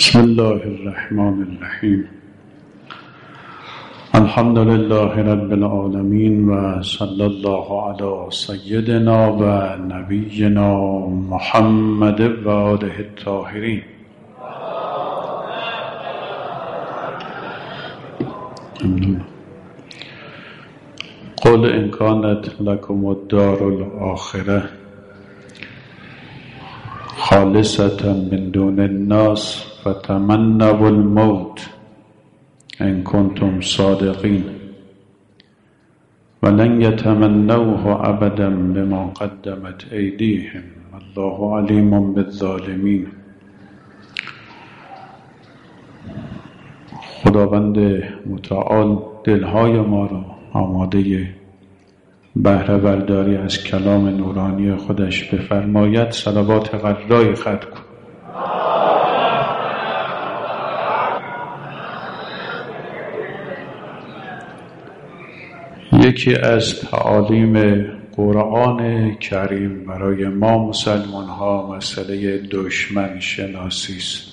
بسم الله الرحمن الرحیم. الحمد لله رب العالمین و صلی الله علی سیدنا و نبینا محمد و آله الطاهرین. قل ان کانت لکم الدار الاخره خالصة من دون الناس فتمنوا الموت ان کنتم صادقین ولن یتمنوه ابدا بما قدمت ایدیهم والله علیم بالظالمین. خداوند متعال دلهای ما را آماده بهره برداری از کلام نورانی خودش بفرماید. صلوات غرای ختم کن. یکی از تعالیم قرآن کریم برای ما مسلمان ها مسئله دشمن شناسی است.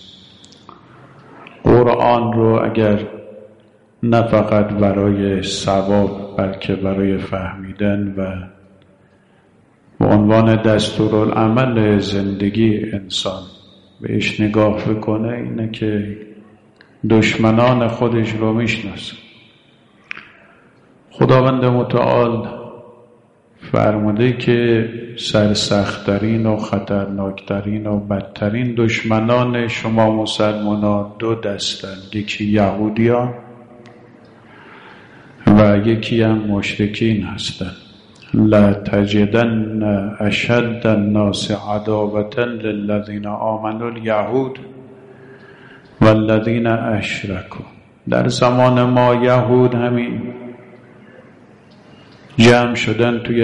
قرآن رو اگر نه فقط برای ثواب بلکه برای فهمیدن و به عنوان دستورالعمل زندگی انسان بهش نگاه بکنه، اینه که دشمنان خودش رو میشناسه. خداوند متعال فرموده که سرسخت‌ترین و خطرناکترین و بدترین دشمنان شما مسلمانان دو دستند، یکی یهودیان و یکی هم مشرکین هستند. لا تجدن اشد الناس عداوة للذین آمنوا الیهود والذین اشرکوا. در زمان ما یهود همین جمع شدن توی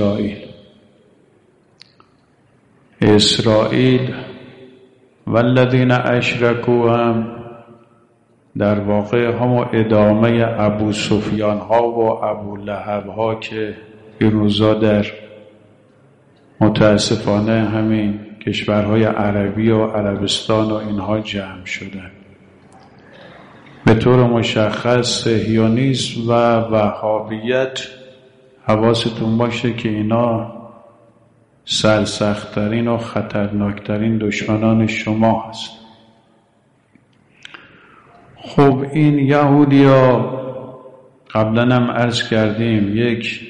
اسرائیل والذین اشرکوا هم در واقع هم ادامه ابو سفیان ها و ابو لهب ها که این روزا در متاسفانه همین کشورهای عربی و عربستان و اینها جمع شدن. به طور مشخص صهیونیسم و وهابیت، حواستون باشه که اینا سرسخت‌ترین و خطرناکترین دشمنان شما هست. خب این یهودیا قبلا هم عرض کردیم یک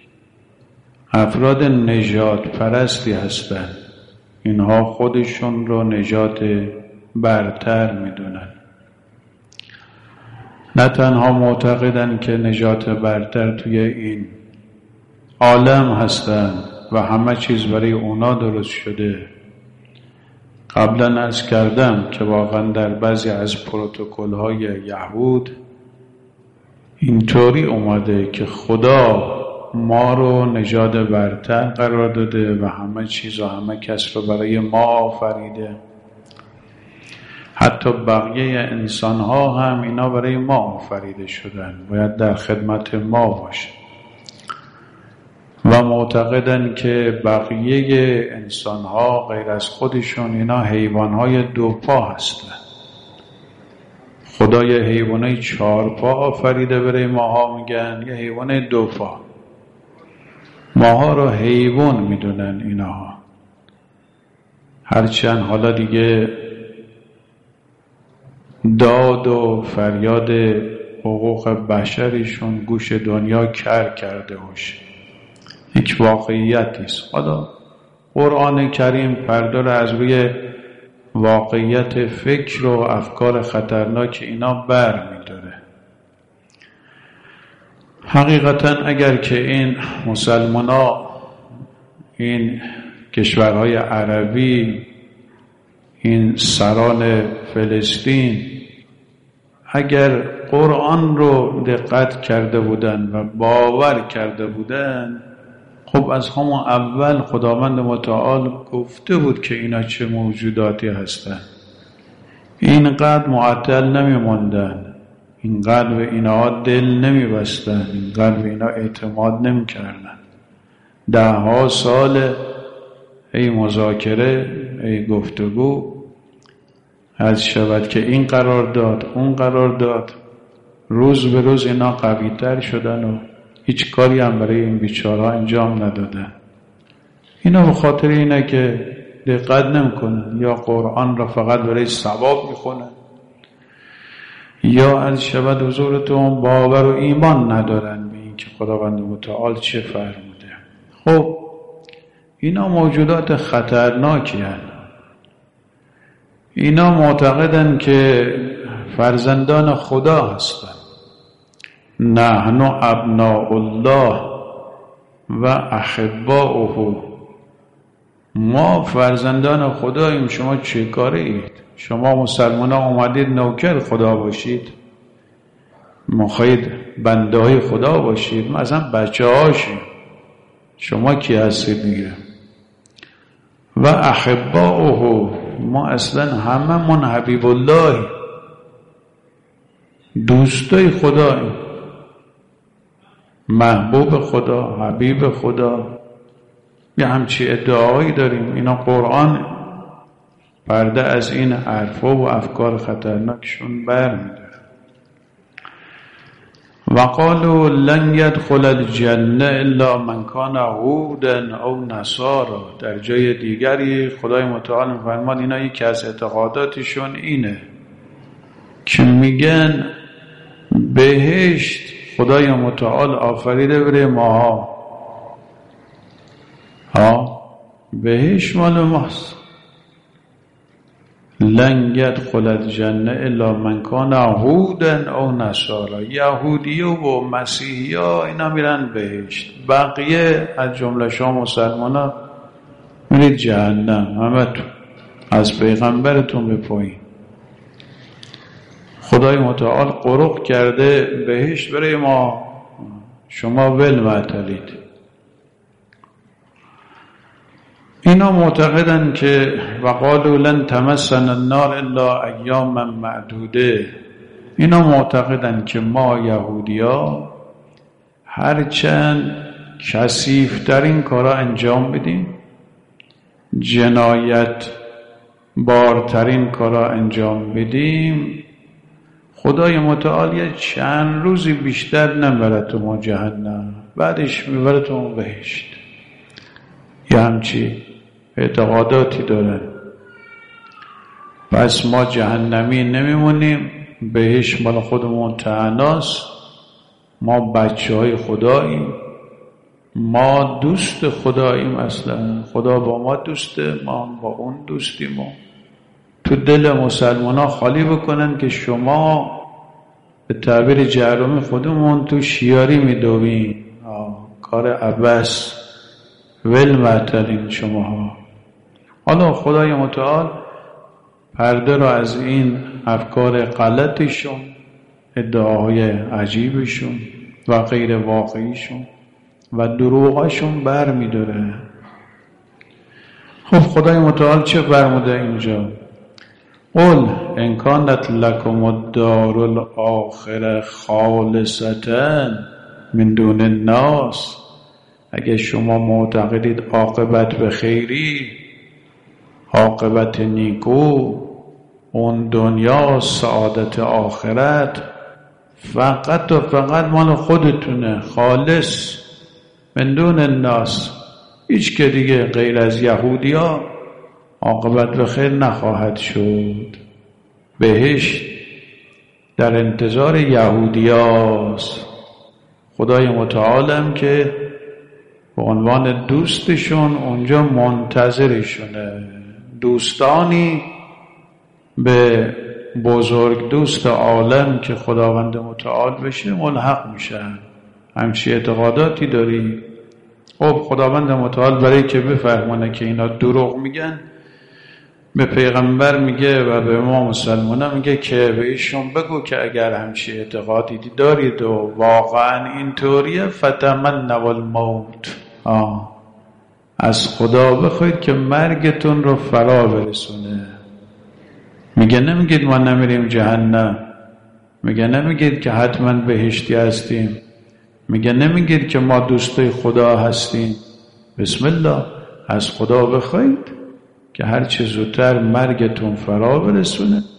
افراد نجات پرستی هستند. اینها خودشون رو نجات برتر میدونن. نه تنها معتقدن که نجات برتر توی این عالم هستند و همه چیز برای اونا درست شده. قبلا عرض کردم که واقعا در بعضی از پروتکل‌های یهود اینطوری اومده که خدا ما رو نژاد برتر قرار داده و همه چیز و همه کس رو برای ما آفریده. حتی بقیه انسان‌ها هم اینا برای ما آفریده شدن، باید در خدمت ما باشه. و معتقدن که بقیه انسان‌ها غیر از خودشون اینا حیوان‌های دو پا هستن. خدا یه حیوانای 4 پا آفریده برای ماها، میگن یه حیوان 2 پا. ماها رو حیوان میدونن اینها. هرچند حالا دیگه داد و فریاد حقوق بشریشون گوش دنیا کر کرده باشه. یک واقعیتی است. حالا قرآن کریم پرده رو از روی واقعیت فکر و افکار خطرناک اینا بر می‌داره. حقیقتا اگر که این مسلمانا، این کشورهای عربی، این سران فلسطین اگر قرآن رو دقت کرده بودن و باور کرده بودن، خب از همون اول خداوند متعال گفته بود که اینا چه موجوداتی هستن. اینقدر معطل نمی موندن، اینقدر به اینا دل نمی بستن، اینقدر به اینا اعتماد نمی کردن. 10 سال ای مذاکره، ای گفتگو، از شود که این قرار داد اون قرار داد. روز به روز اینا قوی تر شدن و هیچ کاری هم برای این بیچاره‌ها انجام ندادن. اینا به خاطر اینه که دقت نمی‌کنن، یا قرآن را فقط برای ثواب میخونن، یا از شود حضورتون باور و ایمان ندارن به این که خداوند متعال چه فرموده. خب اینا موجودات خطرناکی هستند. اینا معتقدن که فرزندان خدا هستند. نحن ابناء الله و احباؤه. ما فرزندان خداییم، شما چه کاره اید؟ شما مسلمان ها اومدید نوکر خدا باشید؟ مخواهید بنده های خدا باشید؟ ما اصلا بچه هاشیم. شما کی هستید دیگه؟ و احباؤه، ما اصلا همه من حبیب الله، دوستای خداییم، محبوب خدا، حبیب خدا. یه همچی ادعایی داریم. اینا قرآن پرده از این حرفا و افکار خطرناکشون برمی‌داره. وقالوا لن يدخل الجنه الا من كان هودا او نصارا. در جای دیگری خدای متعال می‌فرماد اینا یکی از اعتقاداتشون اینه که میگن بهشت خدای متعال آفریده برای ماها. بهشت مال ماست. لن يدخل الجنه الا من كان هودا او نصارا. یهودی و مسیحی ها اینا میرن بهشت، بقیه از جمله شما مسلمان ها میرید جهنم. همتون از پیغمبرتون به پایین. خدای متعال قرق کرده بهشت برای ما، شما ول معطلید. اینا معتقدن که وقالوا لن تمسنا النار الا ایاما معدوده. اینا معتقدن که ما یهودیا هرچند کثیف‌ترین کارا انجام بدیم، جنایت بارترین کارا انجام بدیم، خدای متعال یه چند روزی بیشتر نمیبرتون جهنم، بعدش میبرتون بهشت. یه همچی اعتقاداتی دارن. پس ما جهنمی نمیمونیم، بهشت مال خودمون تعناست. ما بچه های خداییم، ما دوست خداییم. اصلا خدا با ما دوسته، ما با اون دوستیم. تو دل مسلمان ها خالی بکنن که شما به تعبیر جهرمی خودمون تو شیاری میدوین. کار عباس ول معطلین شما ها. حالا خدای متعال پرده را از این افکار غلطشون، ادعاهای عجیبشون و غیر واقعیشون و دروغاشون بر می‌داره. خب خدای متعال چه فرموده اینجا؟ قل ان کانت لکم الدار الاخره خالصة من دون الناس. اگه شما معتقدید عاقبت به خیری، عاقبت نیکو، اون دنیا، سعادت آخرت فقط و فقط مال خودتونه، خالص، من دون الناس، هیچ که دیگه غیر از یهودی ها عاقبت به خیر نخواهد شد. بهشت در انتظار یهودی هاست. خدای متعالم که به عنوان دوستشون اونجا منتظرشونه. دوستانی به بزرگ دوست عالم که خداوند متعال بشه ملحق میشن. همچی اعتقاداتی داری؟ خب خداوند متعال برای که بفهمونه که اینا دروغ میگن، به پیغمبر میگه و به ما مسلمانان میگه که به ایشون بگو که اگر همچی اعتقادی دارید و واقعا اینطوریه، فتمنوا الموت، از خدا بخواید که مرگتون رو فرا برسونه. میگه نمیگید ما نمیریم جهنم، میگه نمیگید که حتما بهشتی هستیم، میگه نمیگید که ما دوستای خدا هستیم. بسم الله، از خدا بخواید که هر چه زودتر مرگتون فرا برسونه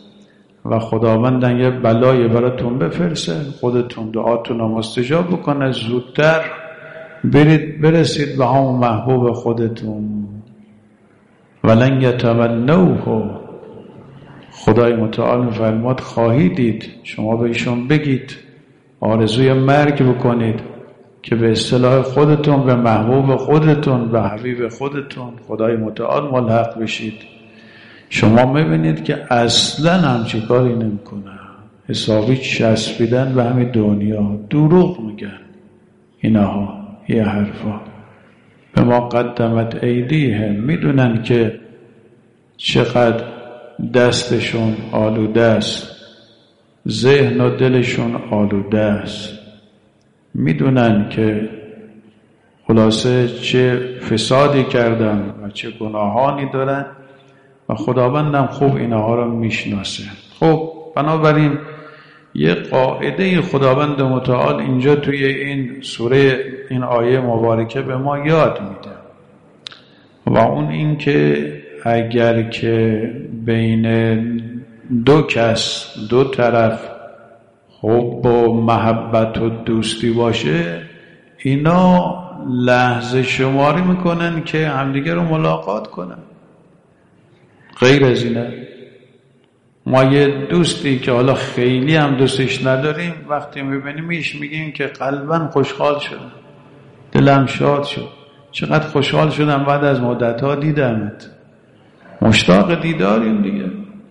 و خداوندن یه بلایی براتون بفرسته، خودتون دعاتون رو مستجاب بکنه، زودتر برسید به همون محبوب خودتون. ولن یتمنوه، خدای متعال می‌فرماد خواهید دید، شما به ایشون بگید آرزوی مرگ بکنید که به اصطلاح خودتون به محبوب خودتون به حبیب خودتون خدای متعال ملحق بشید. شما میبینید که اصلا همچی کاری نمیکنه، حسابی چسبیدن به همین دنیا، دروغ میگن اینها، یه حرفا به ما قدمت ایدیهم، میدونن که چقدر دستشون آلوده است، ذهن و دلشون آلوده است، میدونن که خلاصه چه فسادی کردن و چه گناهانی دارن و خداوندم خوب اینها رو میشناسه. خب بنابراین یه قاعده خداوند متعال اینجا توی این سوره، این آیه مبارکه به ما یاد میده و اون این که اگر که بین دو کس، دو طرف حب و محبت و دوستی باشه، اینا لحظه شماری میکنن که همدیگه رو ملاقات کنن. غیر از اینه ما یه دوستی که حالا خیلی هم دوستش نداریم وقتی میبینیمش میگیم که قلباً خوشحال شدم، دلم شاد شد، چقدر خوشحال شدم بعد از مدت‌ها دیدمت. مشتاق دیداریم دیگه.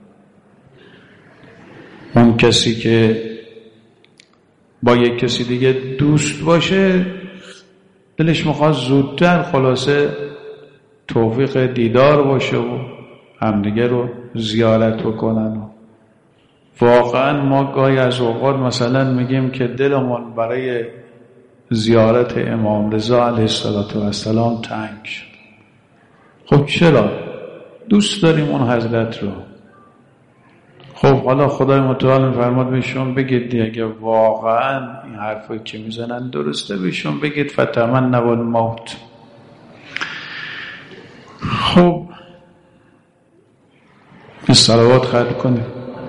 اون کسی که با یک کسی دیگه دوست باشه دلش میخواد زودتر خلاصه توفیق دیدار باشه و همدیگه رو زیارت بکنن. واقعا ما گاهی از اوقات مثلا میگیم که دلمون برای زیارت امام رضا علیه السلام تنگ شد. خب چرا؟ دوست داریم اون حضرت رو. خب حالا خدای متعال فرمود بهشون بگید اگه واقعا این حرفایی که میزنن درسته بهشون بگید فتمنوا الموت. خب این صلوات ختم کنیم.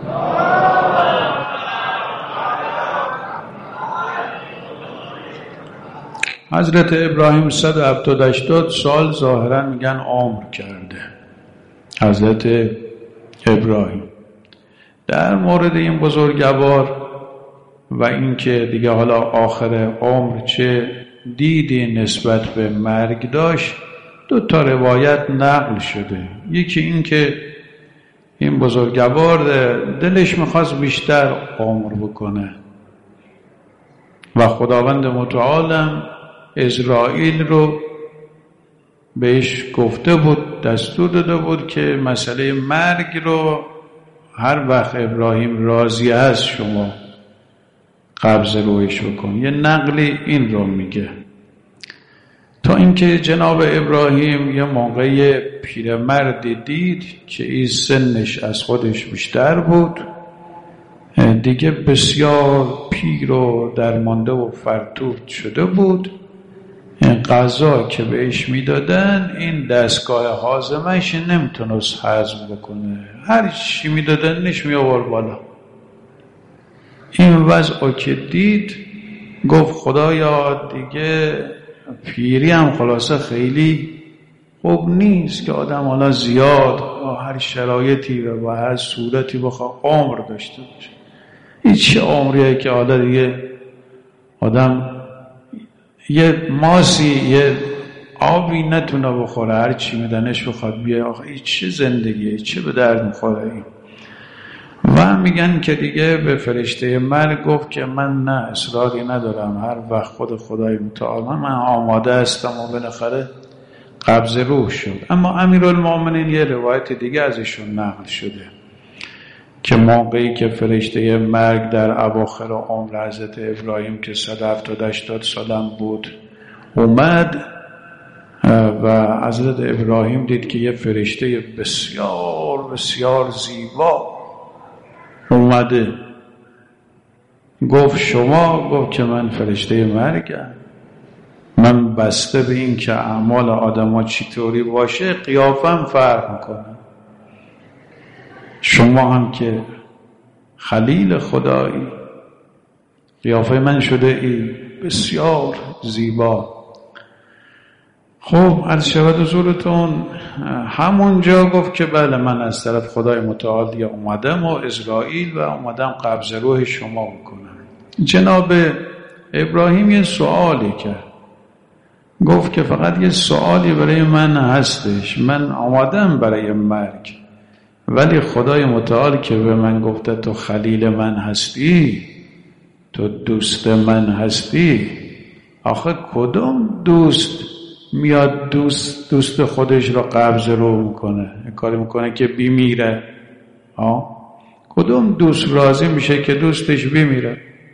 حضرت ابراهیم 170 سال ظاهرا میگن عمر کرده. حضرت ابراهیم در مورد این بزرگوار و اینکه دیگه حالا آخر عمر چه دیدی نسبت به مرگ داشت، 2 تا روایت نقل شده. یکی این که این بزرگوار دلش میخواست بیشتر عمر بکنه و خداوند متعالم اسرائیل رو بهش گفته بود، دستور داده بود که مسئله مرگ رو هر وقت ابراهیم راضی هست شما قبض رویش بکن. یه نقلی این رو میگه. تا اینکه جناب ابراهیم یه موقع پیرمردی دید که این سنش از خودش بیشتر بود، دیگه بسیار پیر و درمانده و فرتوت شده بود. این غذا که بهش میدادن این دستگاه هاضمه‌اش نمیتونست هضم بکنه، هر چی میدادنش میآورد بالا. این وضع که دید گفت خدایا دیگه پیری هم خلاصه خیلی خوب نیست که آدم حالا زیاد با هر شرایطی و با هر صورتی بخواه عمر داشته باشه. این چه عمریه که حالا دیگه آدم یه ماسی یه آبی نتونه بخوره، هر چی میدنش بخواد بیه. آخه این چه زندگیه، چه به درد میخوره این. و میگن که دیگه به فرشته مرگ گفت که من نه اصراری ندارم، هر وقت خود خدای متعال من آماده هستم و بالاخره قبض روح شد. اما امیرالمومنین یه روایت دیگه ازشون نقل شده که موقعی که فرشته مرگ در اواخر عمر حضرت ابراهیم که 170 سالم بود اومد و حضرت ابراهیم دید که یه فرشته بسیار بسیار زیبا اومده. گفت شما؟ گفت که من فرشته مرگم، من بسته به این که اعمال آدم ها چطوری باشه قیافم فرق میکنه. شما هم که خلیل خدایی، قیافه من شده ای بسیار زیبا. خب عرض شود حضورتون همونجا گفت که بله من از طرف خدای متعال اومدم و اسرائیل و اومدم قبض روح شما بکنم. جناب ابراهیم یه سوالی کرد، گفت که فقط یه سوالی برای من هستش، من آمدم برای مرگ، ولی خدای متعال که به من گفته تو خلیل من هستی، تو دوست من هستی، آخه کدوم دوست میاد دوست خودش رو قبض رو میکنه، کاری میکنه که بیمیره؟ کدوم دوست راضی میشه که دوستش بیمیره؟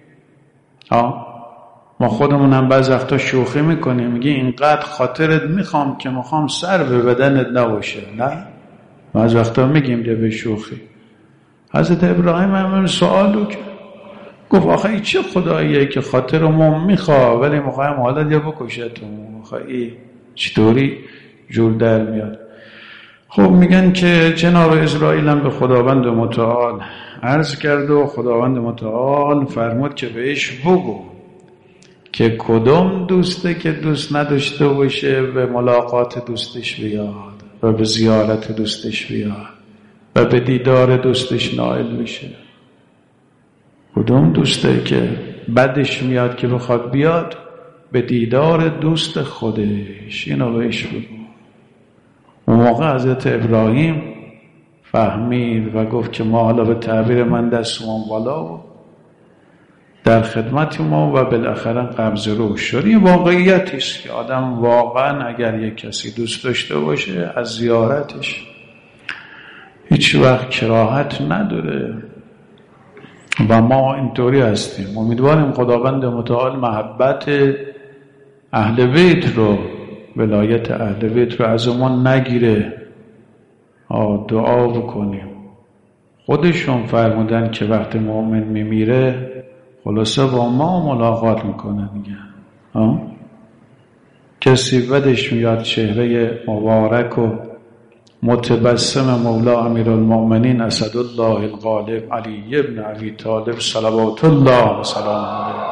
ما خودمون هم بعض وقتا شوخی میکنیم، میگی اینقدر خاطرت میخوام که میخوام سر به بدنت نباشه. نه، بعض وقتا میگیم ده به شوخی. حضرت ابراهیم هم سوالو کرد، گفت آخه ای چه خداییه که خاطرمون میخواه ولی میخوایم حالت یا بکشتمون؟ آخه ای چطوری جور در میاد؟ خب میگن که جناب اسرائیل هم به خداوند متعال عرض کرد و خداوند متعال فرمود که بهش بگو که کدوم دوسته که دوست نداشته باشه به ملاقات دوستش بیاد و به زیارت دوستش بیاد و به دیدار دوستش نائل بشه. کدوم دوسته که بدش میاد که بخواد بیاد به دیدار دوست خودش؟ اینو بهش بگو. اون موقع حضرت ابراهیم فهمید و گفت که ما حالا به تعبیر من دستمون بالا و در خدمت ما و بالاخره قبض روح شد. این واقعیتی است که آدم واقعا اگر یک کسی دوست داشته باشه از زیارتش هیچ وقت کراهت نداره و ما اینطوری هستیم. امیدواریم خداوند متعال محبت اهل بیت رو، ولایت اهل بیت رو ازمون نگیره. دعا بکنیم. خودشون فرمودن که وقتی مؤمن میمیره خلاصه با ما ملاقات میکنه دیگه. کسی بدش میاد چهره مبارک و متبسم مولا امیرالمؤمنین اسدالله الغالب علی ابن ابی طالب صلوات الله و سلام علیه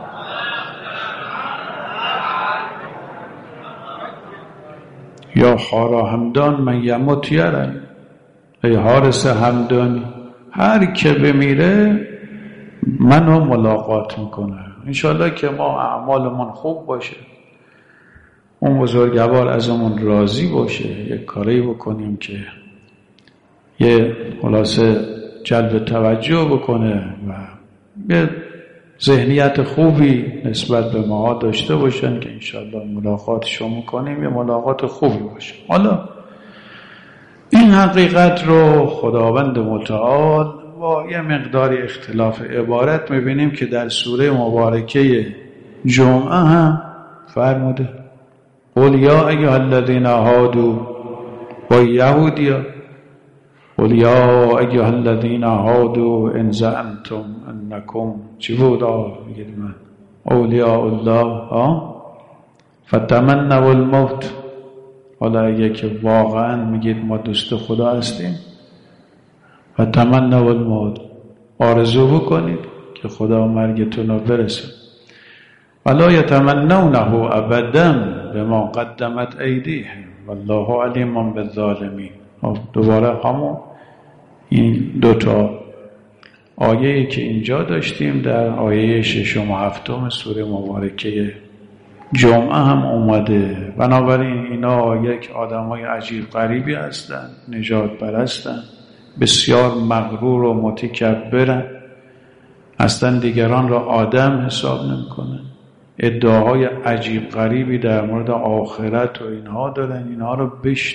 یا حارا همدان من یموت یرن، ای حارس همدانی هر که بمیره منو ملاقات میکنه. انشالله که ما اعمالمون خوب باشه، اون بزرگوار ازمون راضی باشه، یک کاری بکنیم که یه خلاصه جلب توجه بکنه و یه ذهنیت خوبی نسبت به ما داشته باشن که انشالله ملاقاتشو میکنیم یه ملاقات خوبی باشه. حالا این حقیقت رو خداوند متعال با یه مقداری اختلاف عبارت میبینیم که در سوره مبارکه جمعه هم فرموده قل یا ایها الذین هادوا و یهودیا قل یا ایها الذین هادوا ان زعمتم انکم چی بود میگید من اولیاء الله فتمنوا الموت. حالا اگه که واقعا میگید ما دوست خدا هستیم فتمنوا الموت، آرزو بکنید که خدا مرگتون رو برسه. ولا یتمنونه ابدا بما قدمت ایدیهم والله علیم بالظالمین. دوباره همون این دوتا آیه‌ای که اینجا داشتیم در آیه 6 و 7 سوره مبارکه جمعه هم اومده. بنابراین اینا یک آدمای عجیب غریبی هستن، نجات پرستن، بسیار مغرور و متکبرن، اصلا دیگران را آدم حساب نمی‌کنن، ادعاهای عجیب غریبی در مورد آخرت و اینها دارن. اینها رو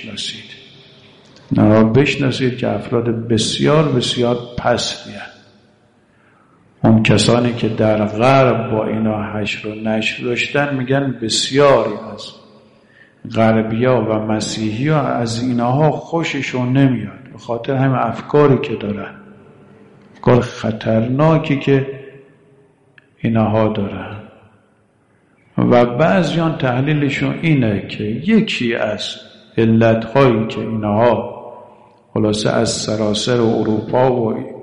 بشناسید که افراد بسیار بسیار پستی‌اند. اون کسانی که در غرب با اینا حشر و نشر داشتن میگن بسیاری از غربی‌ها و مسیحی‌ها از اینها خوششون نمیاد به خاطر همین افکاری که دارن، افکار خطرناکی که اینها دارن. و بعضیان تحلیلشون اینه که یکی از علتهایی که اینها خلاصه از سراسر اروپا و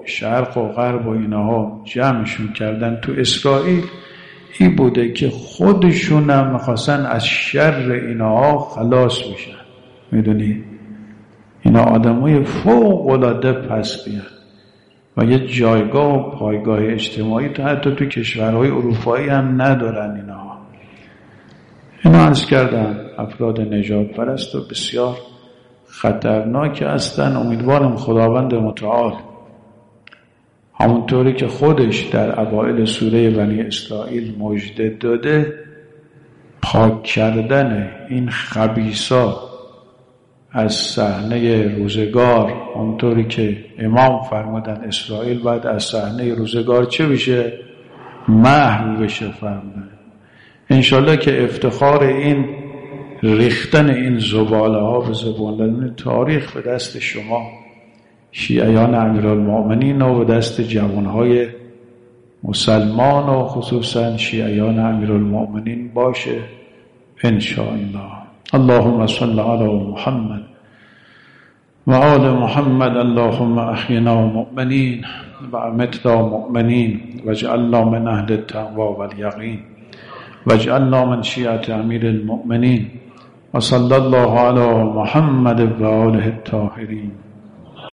شرق و غرب و اینها جمعشون کردن تو اسرائیل، این بوده که خودشون هم میخواستن از شر اینها خلاص بشن. میدونی اینا آدمای فوق العاده پستی‌اند و یه جایگاه و پایگاه اجتماعی حتی تو کشورهای اروپایی هم ندارن. اینا عرض کردم افراد نجات پرست و بسیار خطرناک هستن. امیدوارم خداوند متعال همونطوری که خودش در اوائل سوره بنی اسرائیل مژده داده، پاک کردن این خبیثا از صحنه روزگار، همونطوری که امام فرمودن اسرائیل بعد از صحنه روزگار چه بشه؟ محو بشه فرمودن. انشالله که افتخار این ریختن این زباله ها به زبان تاریخ به دست شما شیعیان امیرالمؤمنین و به دست جوانهای مسلمان و خصوصا شیعیان امیرالمؤمنین باشه انشاءالله. اللهم صل علی محمد و آل محمد. اللهم احینا مؤمنین و امتنا مؤمنین واجعلنا من اهل التقوی والیقین واجعلنا من شیعة امیر المؤمنین و صلی الله علی محمد و آله الطاهرین.